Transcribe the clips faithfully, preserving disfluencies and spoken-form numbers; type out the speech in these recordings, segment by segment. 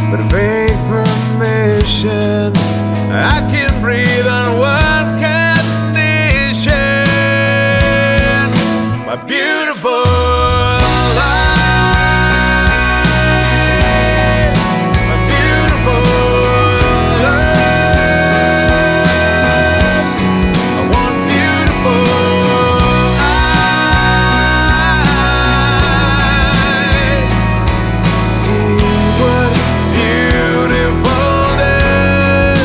but a vague permission. I can breathe on one condition. My beautiful life, my beautiful love. I want beautiful eyes. See what beautiful does.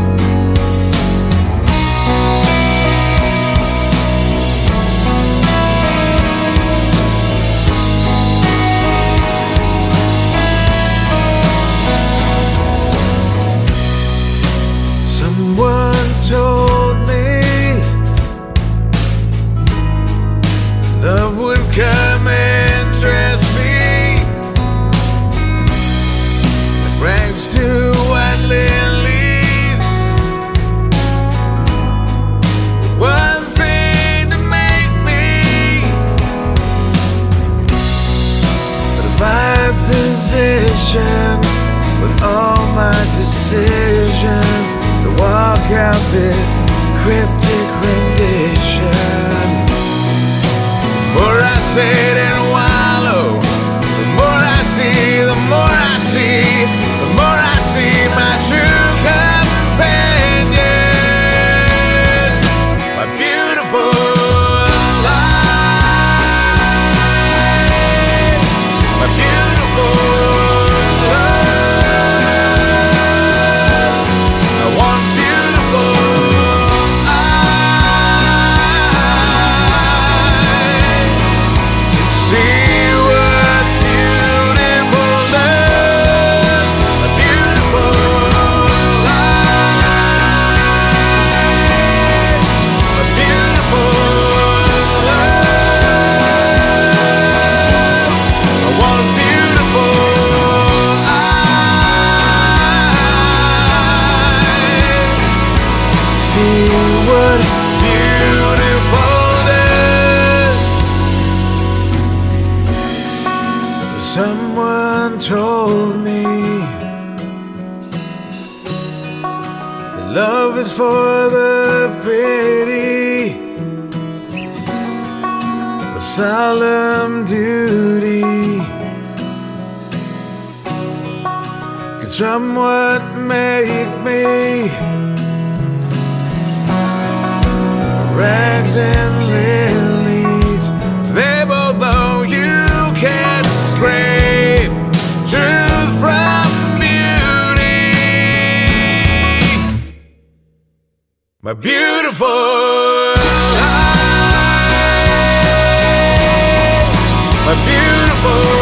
Someone told me love would come and dress me like rags to white lilies. One thing to make me, but my position with all my decisions to walk out this cryptic rendition. The more I sit and wallow, the more I see, the more I see, the more I see my true companion. My beautiful life, my beautiful love. I want beautiful eyes. See what beautiful does. A beautiful life, a beautiful love. I want beautiful eyes. See what beautiful does. Someone told me that love is for the pretty, a solemn duty. Could somewhat make me rags and lilies. They both know you can't scrape truth from beauty. My beautiful life, my beautiful